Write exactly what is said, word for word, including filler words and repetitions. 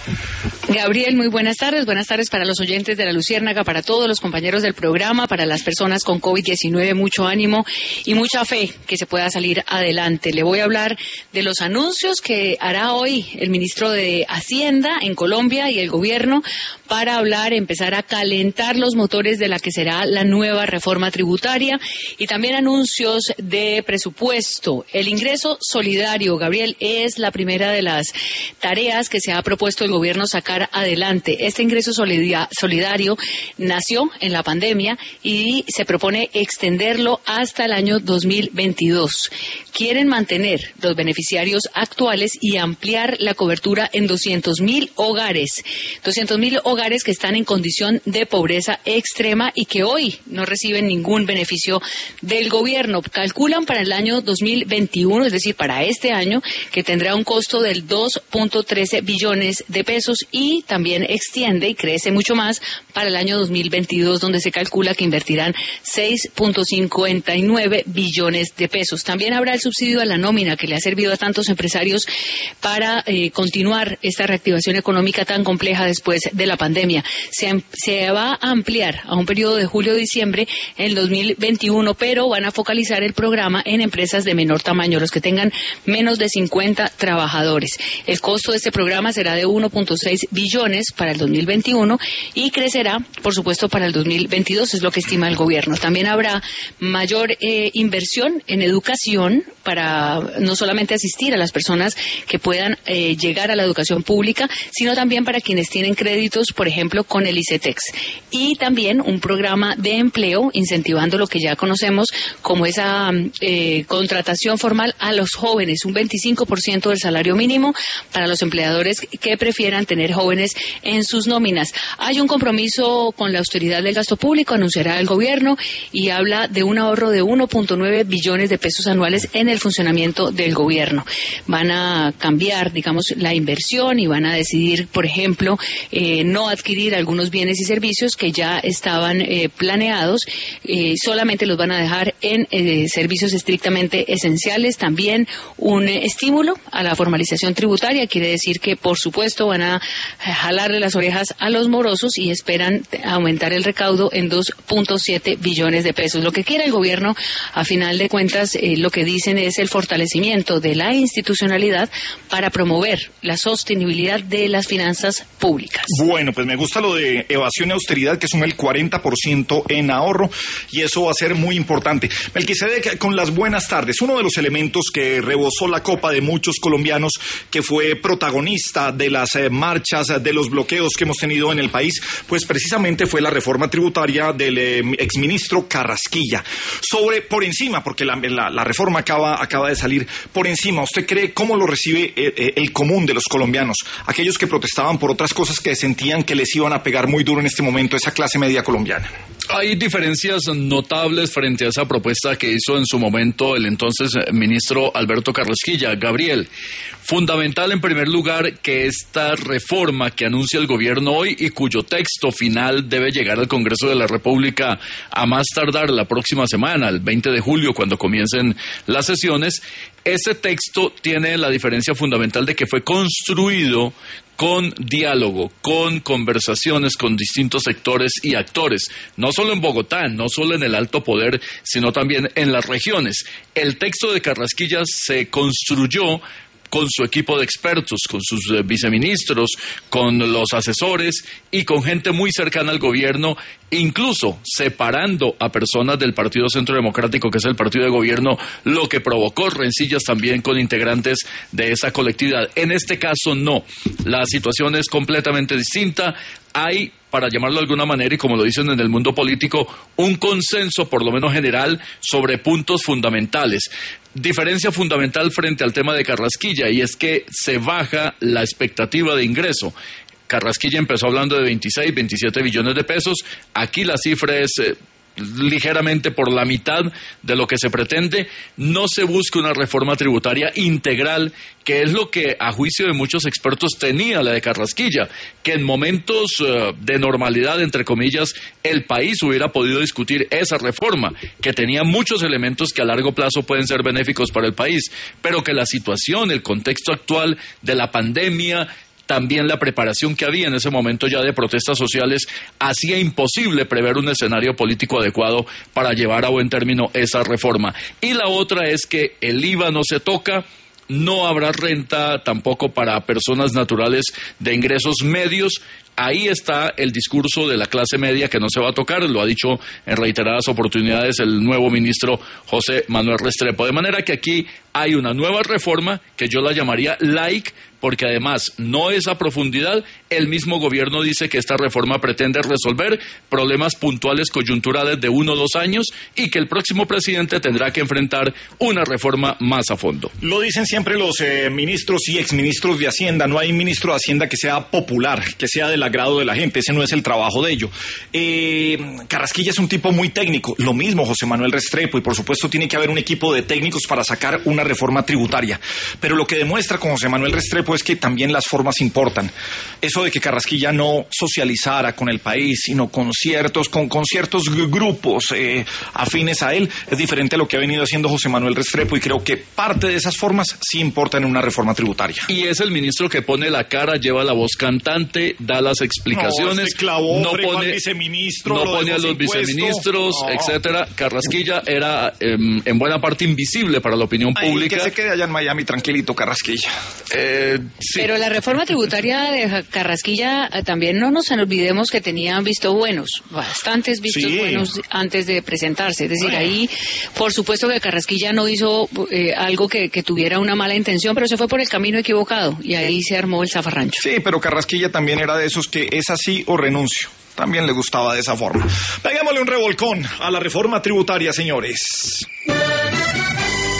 Gabriel, muy buenas tardes. Buenas tardes para los oyentes de La Luciérnaga, para todos los compañeros del programa, para las personas con COVID diecinueve, mucho ánimo y mucha fe que se pueda salir adelante. Le voy a hablar de los anuncios que hará hoy el ministro de Hacienda en Colombia y el gobierno para hablar, empezar a calentar los motores de la que será la nueva reforma tributaria y también anuncios de presupuesto. El ingreso solidario, Gabriel, es la primera de las tareas que se ha propuesto el gobierno sacar adelante. Este ingreso solidario nació en la pandemia y se propone extenderlo hasta el año dos mil veintidós. Quieren mantener los beneficiarios actuales y ampliar la cobertura en doscientos mil hogares. doscientos mil hogares que están en condición de pobreza extrema y que hoy no reciben ningún beneficio del gobierno. Calculan para el año dos mil veintiuno, es decir, para este año, que tendrá un costo del dos punto trece billones de pesos y también extiende y crece mucho más para el año dos mil veintidós, donde se calcula que invertirán seis punto cincuenta y nueve billones de pesos. También habrá el subsidio a la nómina que le ha servido a tantos empresarios para eh, continuar esta reactivación económica tan compleja después de la pandemia. Se, se va a ampliar a un periodo de julio-diciembre en el dos mil veintiuno, pero van a focalizar el programa en empresas de menor tamaño, los que tengan menos de cincuenta trabajadores. El costo de este programa será de uno punto seis billones para el dos mil veintiuno y crecerá, por supuesto, para el dos mil veintidós, es lo que estima el gobierno. También habrá mayor eh, inversión en educación para no solamente asistir a las personas que puedan eh, llegar a la educación pública, sino también para quienes tienen créditos, por ejemplo, con el ICETEX. Y también un programa de empleo incentivando lo que ya conocemos como esa eh, contratación formal a los jóvenes, un veinticinco por ciento del salario mínimo para los empleadores que prefieran tener jóvenes en sus nóminas. Hay un compromiso con la austeridad del gasto público, anunciará el gobierno, y habla de un ahorro de uno punto nueve billones de pesos anuales en el funcionamiento del gobierno. Van a cambiar, digamos, la inversión y van a decidir, por ejemplo, eh, no adquirir algunos bienes y servicios que ya estaban eh, planeados, eh, solamente los van a dejar en eh, servicios estrictamente esenciales. También un eh, estímulo a la formalización tributaria, quiere decir que, por supuesto, van a jalarle las orejas a los morosos y esperan aumentar el recaudo en dos punto siete billones de pesos. Lo que quiere el gobierno, a final de cuentas, eh, lo que dicen es el fortalecimiento de la institucionalidad para promover la sostenibilidad de las finanzas públicas. Bueno, pues me gusta lo de evasión y austeridad, que suma el cuarenta por ciento en ahorro, y eso va a ser muy importante. Melquisedec, con las buenas tardes. Uno de los elementos que rebosó la copa de muchos colombianos, que fue protagonista de las eh, marchas, de los bloqueos que hemos tenido en el país, pues precisamente fue la reforma tributaria del eh, exministro Carrasquilla. Sobre, por encima, porque la, la, la reforma acaba, acaba de salir, por encima, ¿usted cree cómo lo recibe eh, eh, el común de los colombianos? Aquellos que protestaban por otras cosas que sentían que les iban a pegar muy duro en este momento, esa clase media colombiana. Hay diferencias notables frente a esa propuesta que hizo en su momento el entonces ministro Alberto Carrasquilla. Gabriel, fundamental en primer lugar que esta reforma que anuncia el gobierno hoy y cuyo texto final debe llegar al Congreso de la República a más tardar la próxima semana, el veinte de julio, cuando comiencen las sesiones, ese texto tiene la diferencia fundamental de que fue construido con diálogo, con conversaciones con distintos sectores y actores, no solo en Bogotá, no solo en el alto poder, sino también en las regiones. El texto de Carrasquilla se construyó con su equipo de expertos, con sus eh, viceministros, con los asesores y con gente muy cercana al gobierno, incluso separando a personas del Partido Centro Democrático, que es el partido de gobierno, lo que provocó rencillas también con integrantes de esa colectividad. En este caso no, la situación es completamente distinta. Hay, para llamarlo de alguna manera, y como lo dicen en el mundo político, un consenso, por lo menos general, sobre puntos fundamentales. Diferencia fundamental frente al tema de Carrasquilla, y es que se baja la expectativa de ingreso. Carrasquilla empezó hablando de veintiséis, veintisiete billones de pesos. Aquí la cifra es eh, ligeramente por la mitad de lo que se pretende. No se busca una reforma tributaria integral, que es lo que a juicio de muchos expertos tenía la de Carrasquilla, que en momentos uh, de normalidad, entre comillas, el país hubiera podido discutir esa reforma, que tenía muchos elementos que a largo plazo pueden ser benéficos para el país, pero que la situación, el contexto actual de la pandemia, también la preparación que había en ese momento ya de protestas sociales hacía imposible prever un escenario político adecuado para llevar a buen término esa reforma. Y la otra es que el I V A no se toca, no habrá renta tampoco para personas naturales de ingresos medios. Ahí está el discurso de la clase media que no se va a tocar, lo ha dicho en reiteradas oportunidades el nuevo ministro José Manuel Restrepo. De manera que aquí hay una nueva reforma que yo la llamaría light, porque además no es a profundidad. El mismo gobierno dice que esta reforma pretende resolver problemas puntuales coyunturales de uno o dos años y que el próximo presidente tendrá que enfrentar una reforma más a fondo. Lo dicen siempre los eh, ministros y exministros de Hacienda, no hay ministro de Hacienda que sea popular, que sea del agrado de la gente, ese no es el trabajo de ello. Eh, Carrasquilla es un tipo muy técnico, lo mismo José Manuel Restrepo, y por supuesto tiene que haber un equipo de técnicos para sacar una reforma tributaria, pero lo que demuestra con José Manuel Restrepo es que también las formas importan. Eso de que Carrasquilla no socializara con el país, sino con ciertos, con, con ciertos grupos eh, afines a él, es diferente a lo que ha venido haciendo José Manuel Restrepo, y creo que parte de esas formas sí importan en una reforma tributaria. Y es el ministro que pone la cara, lleva la voz cantante, da las explicaciones, no, clavó, no pone, viceministro, no pone a los viceministros, no. etcétera. Carrasquilla era eh, en buena parte invisible para la opinión Ay, pública. Que se quede allá en Miami tranquilito, Carrasquilla. Eh, sí. Pero la reforma tributaria de Carrasquilla eh, también no nos olvidemos que tenían visto buenos, bastantes vistos sí. buenos antes de presentarse. Es decir, bueno. ahí por supuesto que Carrasquilla no hizo eh, algo que, que tuviera una mala intención, pero se fue por el camino equivocado y ahí se armó el zafarrancho. Sí, pero Carrasquilla también era de esos que es así o renuncio. También le gustaba de esa forma. Peguémosle un revolcón a la reforma tributaria, señores.